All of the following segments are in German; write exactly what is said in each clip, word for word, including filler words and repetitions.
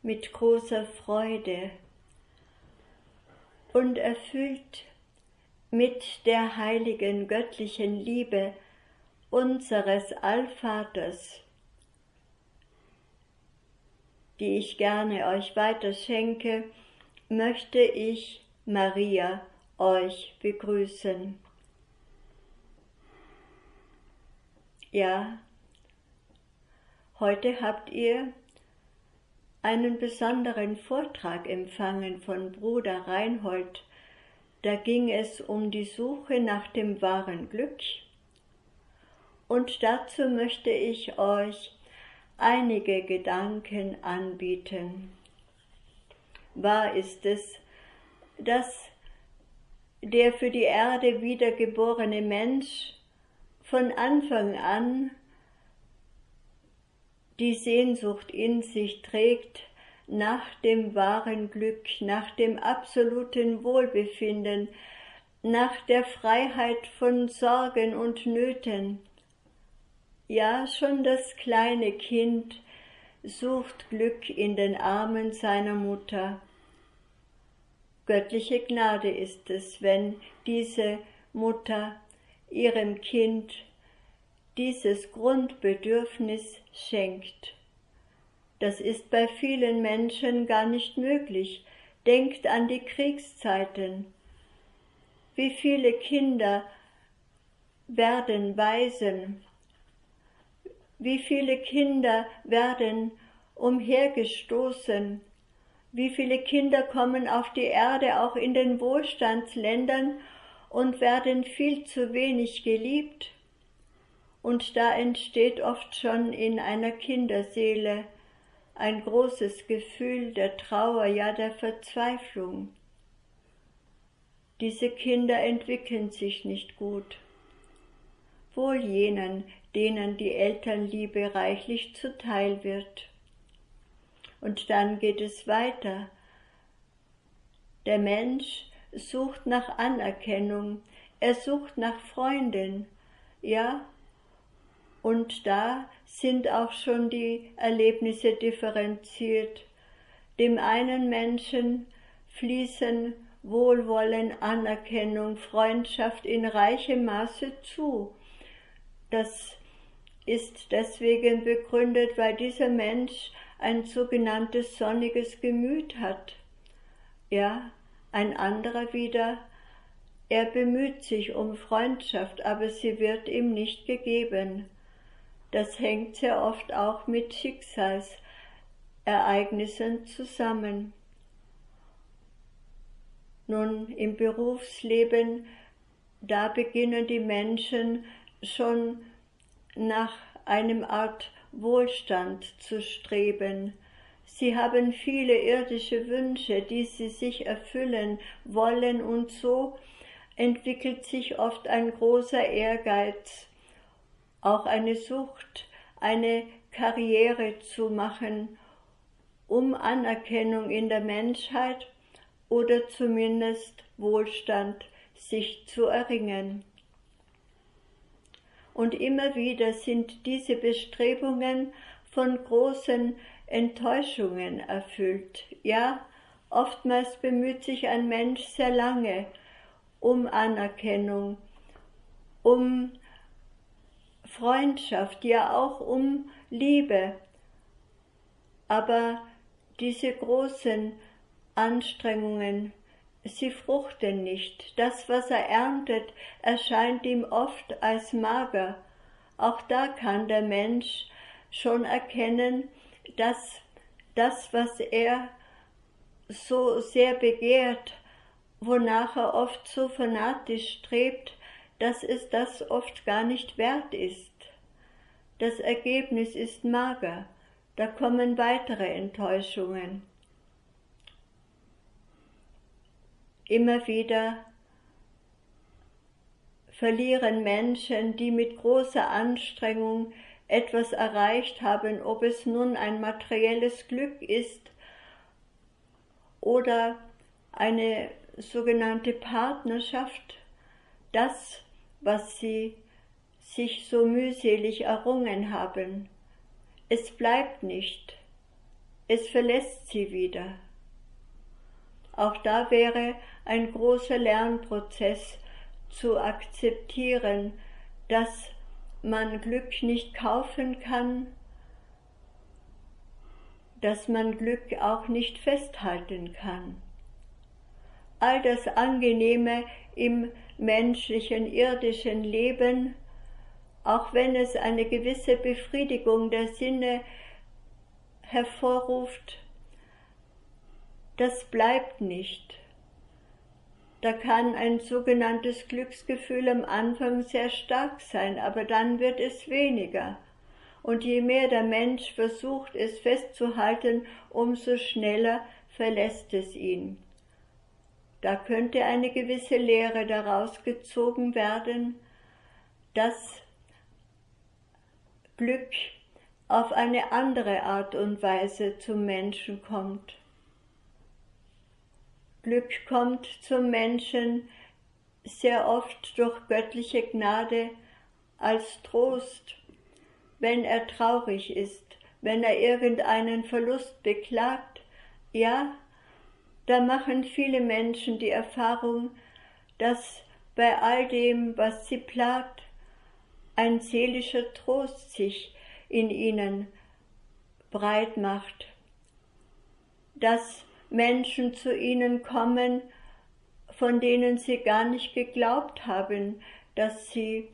mit großer Freude und erfüllt mit der heiligen göttlichen Liebe unseres Allvaters, die ich gerne euch weiterschenke, möchte ich, Maria, euch begrüßen. Ja, heute habt ihr einen besonderen Vortrag empfangen von Bruder Reinhold. Da ging es um die Suche nach dem wahren Glück. Und dazu möchte ich euch einige Gedanken anbieten. Wahr ist es, dass der für die Erde wiedergeborene Mensch von Anfang an die Sehnsucht in sich trägt nach dem wahren Glück, nach dem absoluten Wohlbefinden, nach der Freiheit von Sorgen und Nöten. Ja, schon das kleine Kind sucht Glück in den Armen seiner Mutter. Göttliche Gnade ist es, wenn diese Mutter ihrem Kind dieses Grundbedürfnis schenkt. Das ist bei vielen Menschen gar nicht möglich. Denkt an die Kriegszeiten. Wie viele Kinder werden Waisen? Wie viele Kinder werden umhergestoßen? Wie viele Kinder kommen auf die Erde, auch in den Wohlstandsländern, und werden viel zu wenig geliebt. Und da entsteht oft schon in einer Kinderseele ein großes Gefühl der Trauer, ja der Verzweiflung. Diese Kinder entwickeln sich nicht gut. Wohl jenen, denen die Elternliebe reichlich zuteil wird. Und dann geht es weiter. Der Mensch sucht nach Anerkennung, er sucht nach Freunden, ja, und da sind auch schon die Erlebnisse differenziert. Dem einen Menschen fließen Wohlwollen, Anerkennung, Freundschaft in reichem Maße zu. Das ist deswegen begründet, weil dieser Mensch ein sogenanntes sonniges Gemüt hat. Ja, ein anderer wieder, er bemüht sich um Freundschaft, aber sie wird ihm nicht gegeben. Das hängt sehr oft auch mit Schicksalsereignissen zusammen. Nun, im Berufsleben, da beginnen die Menschen schon nach einem Art Wohlstand zu streben. Sie haben viele irdische Wünsche, die sie sich erfüllen wollen, und so entwickelt sich oft ein großer Ehrgeiz, auch eine Sucht, eine Karriere zu machen, um Anerkennung in der Menschheit oder zumindest Wohlstand sich zu erringen. Und immer wieder sind diese Bestrebungen von großen Enttäuschungen erfüllt. Ja, oftmals bemüht sich ein Mensch sehr lange um Anerkennung, um Freundschaft, ja auch um Liebe. Aber diese großen Anstrengungen, sie fruchten nicht. Das, was er erntet, erscheint ihm oft als mager. Auch da kann der Mensch schon erkennen, dass das, was er so sehr begehrt, wonach er oft so fanatisch strebt, dass es das oft gar nicht wert ist. Das Ergebnis ist mager. Da kommen weitere Enttäuschungen. Immer wieder verlieren Menschen, die mit großer Anstrengung etwas erreicht haben, ob es nun ein materielles Glück ist oder eine sogenannte Partnerschaft, das, was sie sich so mühselig errungen haben. Es bleibt nicht. es verlässt sie wieder. Auch da wäre ein großer Lernprozess zu akzeptieren, dass man Glück nicht kaufen kann, dass man Glück auch nicht festhalten kann. All das Angenehme im menschlichen, irdischen Leben, auch wenn es eine gewisse Befriedigung der Sinne hervorruft, das bleibt nicht. Da kann ein sogenanntes Glücksgefühl am Anfang sehr stark sein, aber dann wird es weniger. Und je mehr der Mensch versucht, es festzuhalten, umso schneller verlässt es ihn. Da könnte eine gewisse Lehre daraus gezogen werden, dass Glück auf eine andere Art und Weise zum Menschen kommt. Glück kommt zum Menschen sehr oft durch göttliche Gnade als Trost, wenn er traurig ist, wenn er irgendeinen Verlust beklagt. Ja, da machen viele Menschen die Erfahrung, dass bei all dem, was sie plagt, ein seelischer Trost sich in ihnen breit macht, dass Menschen zu ihnen kommen, von denen sie gar nicht geglaubt haben, dass sie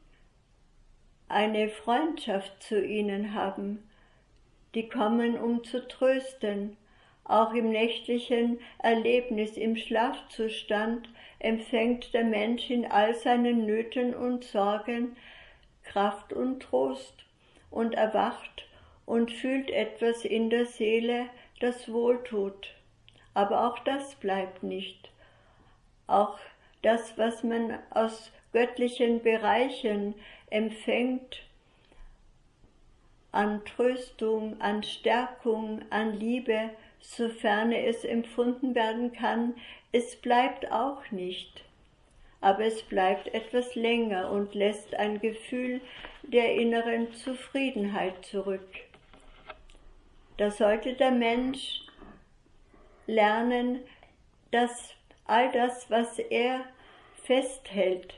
eine Freundschaft zu ihnen haben. Die kommen, um zu trösten. Auch im nächtlichen Erlebnis, im Schlafzustand, empfängt der Mensch in all seinen Nöten und Sorgen Kraft und Trost und erwacht und fühlt etwas in der Seele, das wohltut. Aber auch das bleibt nicht. Auch das, was man aus göttlichen Bereichen empfängt, an Tröstung, an Stärkung, an Liebe, sofern es empfunden werden kann, es bleibt auch nicht. Aber es bleibt etwas länger und lässt ein Gefühl der inneren Zufriedenheit zurück. Da sollte der Mensch lernen, dass all das, was er festhält,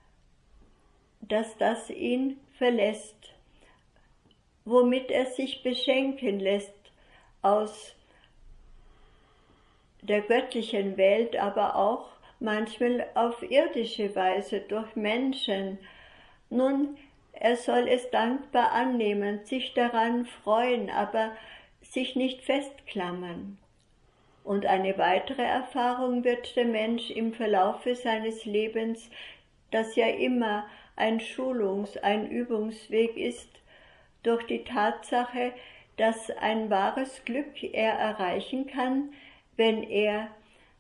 dass das ihn verlässt, womit er sich beschenken lässt aus der göttlichen Welt, aber auch manchmal auf irdische Weise durch Menschen. Nun, er soll es dankbar annehmen, sich daran freuen, aber sich nicht festklammern. Und eine weitere Erfahrung wird der Mensch im Verlaufe seines Lebens, das ja immer ein Schulungs-, ein Übungsweg ist, durch die Tatsache, dass ein wahres Glück er erreichen kann, wenn er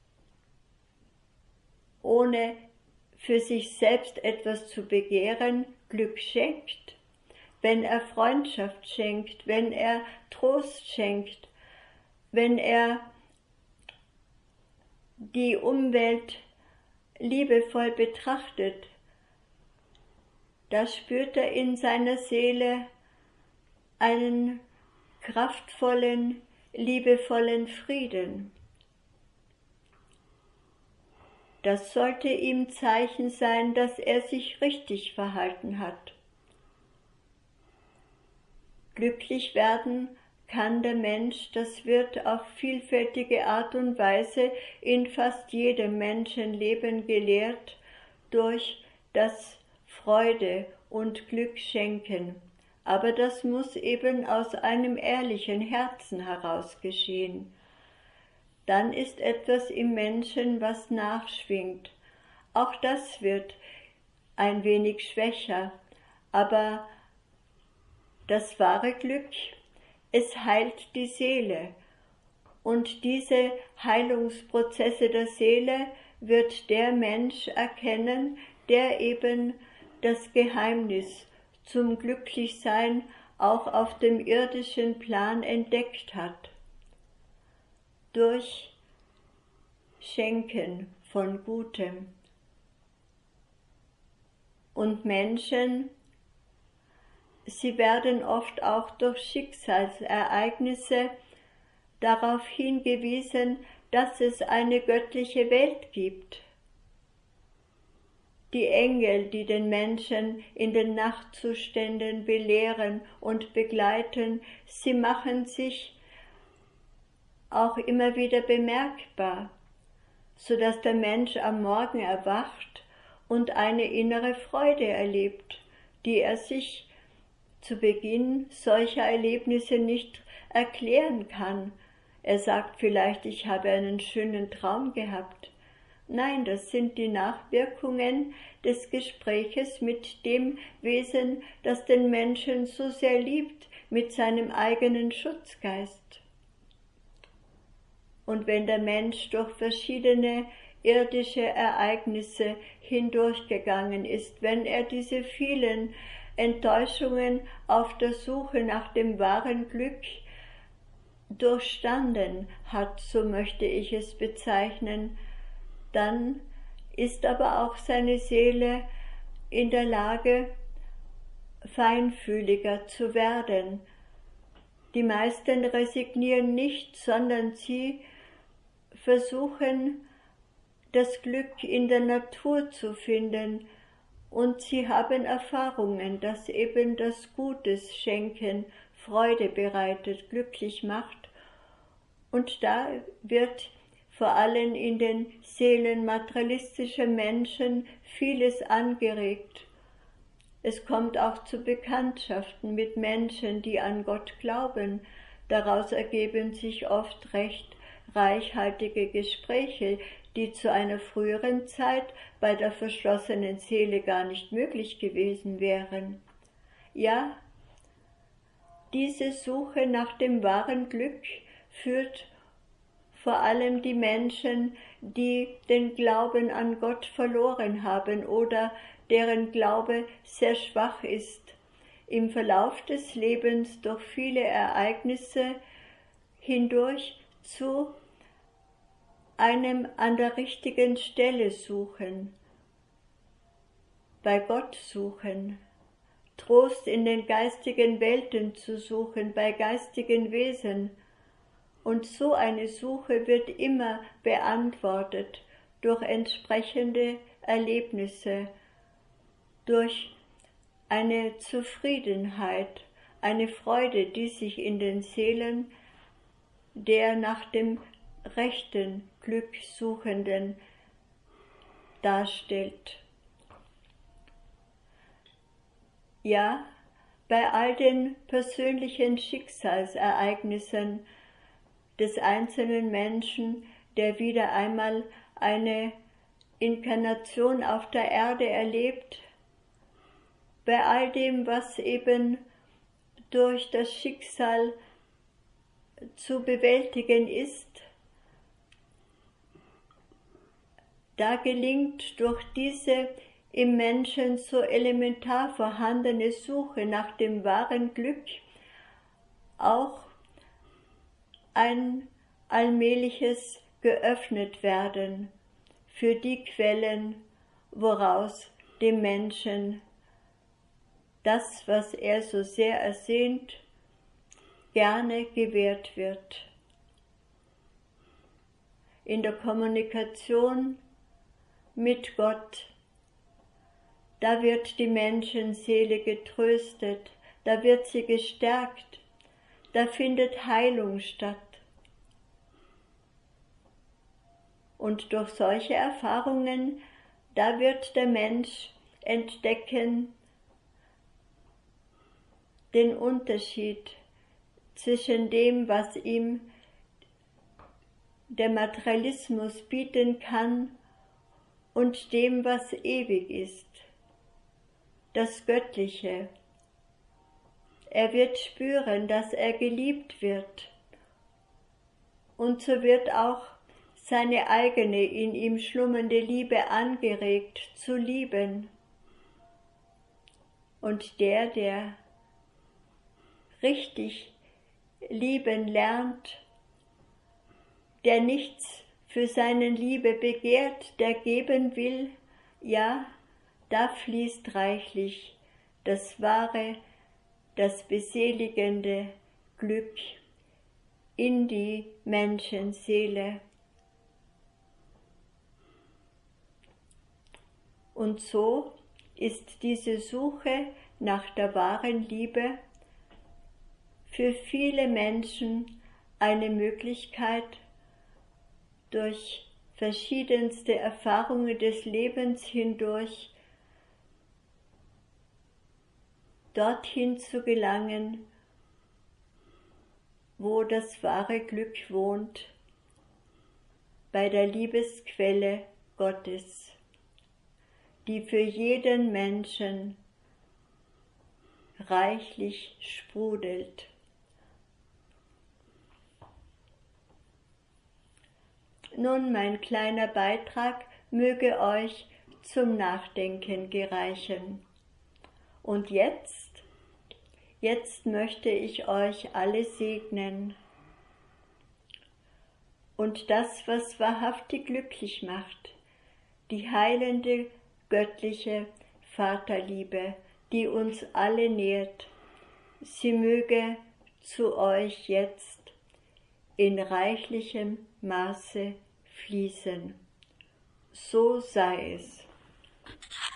ohne für sich selbst etwas zu begehren Glück schenkt, wenn er Freundschaft schenkt, wenn er Trost schenkt, wenn er die Umwelt liebevoll betrachtet, da spürt er in seiner Seele einen kraftvollen, liebevollen Frieden. Das sollte ihm Zeichen sein, dass er sich richtig verhalten hat. Glücklich werden kann der Mensch, das wird auf vielfältige Art und Weise in fast jedem Menschenleben gelehrt, durch das Freude und Glück schenken. Aber das muss eben aus einem ehrlichen Herzen heraus geschehen. Dann ist etwas im Menschen, was nachschwingt. Auch das wird ein wenig schwächer, aber das wahre Glück, es heilt die Seele. Und diese Heilungsprozesse der Seele wird der Mensch erkennen, der eben das Geheimnis zum Glücklichsein auch auf dem irdischen Plan entdeckt hat. Durch Schenken von Gutem. Und Menschen, sie werden oft auch durch Schicksalsereignisse darauf hingewiesen, dass es eine göttliche Welt gibt. Die Engel, die den Menschen in den Nachtzuständen belehren und begleiten, sie machen sich auch immer wieder bemerkbar, so dass der Mensch am Morgen erwacht und eine innere Freude erlebt, die er sich zu Beginn solcher Erlebnisse nicht erklären kann. Er sagt vielleicht, ich habe einen schönen Traum gehabt. Nein, das sind die Nachwirkungen des Gespräches mit dem Wesen, das den Menschen so sehr liebt, mit seinem eigenen Schutzgeist. Und wenn der Mensch durch verschiedene irdische Ereignisse hindurchgegangen ist, wenn er diese vielen Enttäuschungen auf der Suche nach dem wahren Glück durchstanden hat, so möchte ich es bezeichnen, dann ist aber auch seine Seele in der Lage, feinfühliger zu werden. Die meisten resignieren nicht, sondern sie versuchen, das Glück in der Natur zu finden, und sie haben Erfahrungen, dass eben das Gutes schenken Freude bereitet, glücklich macht, und da wird vor allem in den Seelen materialistischer Menschen vieles angeregt. Es kommt auch zu Bekanntschaften mit Menschen, die an Gott glauben. Daraus ergeben sich oft recht reichhaltige Gespräche, die zu einer früheren Zeit bei der verschlossenen Seele gar nicht möglich gewesen wären. Ja, diese Suche nach dem wahren Glück führt vor allem die Menschen, die den Glauben an Gott verloren haben oder deren Glaube sehr schwach ist, im Verlauf des Lebens durch viele Ereignisse hindurch zu einem an der richtigen Stelle suchen, bei Gott suchen, Trost in den geistigen Welten zu suchen, bei geistigen Wesen. Und so eine Suche wird immer beantwortet durch entsprechende Erlebnisse, durch eine Zufriedenheit, eine Freude, die sich in den Seelen der nach dem rechten Glück Suchenden darstellt. Ja, bei all den persönlichen Schicksalsereignissen des einzelnen Menschen, der wieder einmal eine Inkarnation auf der Erde erlebt, bei all dem, was eben durch das Schicksal zu bewältigen ist, da gelingt durch diese im Menschen so elementar vorhandene Suche nach dem wahren Glück auch ein allmähliches geöffnet werden für die Quellen, woraus dem Menschen das, was er so sehr ersehnt, gerne gewährt wird. In der Kommunikation mit Gott, da wird die Menschenseele getröstet, da wird sie gestärkt, da findet Heilung statt. Und durch solche Erfahrungen, da wird der Mensch entdecken den Unterschied zwischen dem, was ihm der Materialismus bieten kann, und dem, was ewig ist, das Göttliche. Er wird spüren, dass er geliebt wird, und so wird auch seine eigene in ihm schlummernde Liebe angeregt zu lieben. Und der, der richtig lieben lernt, der nichts für seine Liebe begehrt, der geben will, ja, da fließt reichlich das wahre, das beseligende Glück in die Menschenseele. Und so ist diese Suche nach der wahren Liebe für viele Menschen eine Möglichkeit, durch verschiedenste Erfahrungen des Lebens hindurch dorthin zu gelangen, wo das wahre Glück wohnt, bei der Liebesquelle Gottes, die für jeden Menschen reichlich sprudelt. Nun, mein kleiner Beitrag möge euch zum Nachdenken gereichen. Und jetzt, jetzt möchte ich euch alle segnen. Und das, was wahrhaftig glücklich macht, die heilende, göttliche Vaterliebe, die uns alle nährt, sie möge zu euch jetzt in reichlichem Maße fließen. So sei es.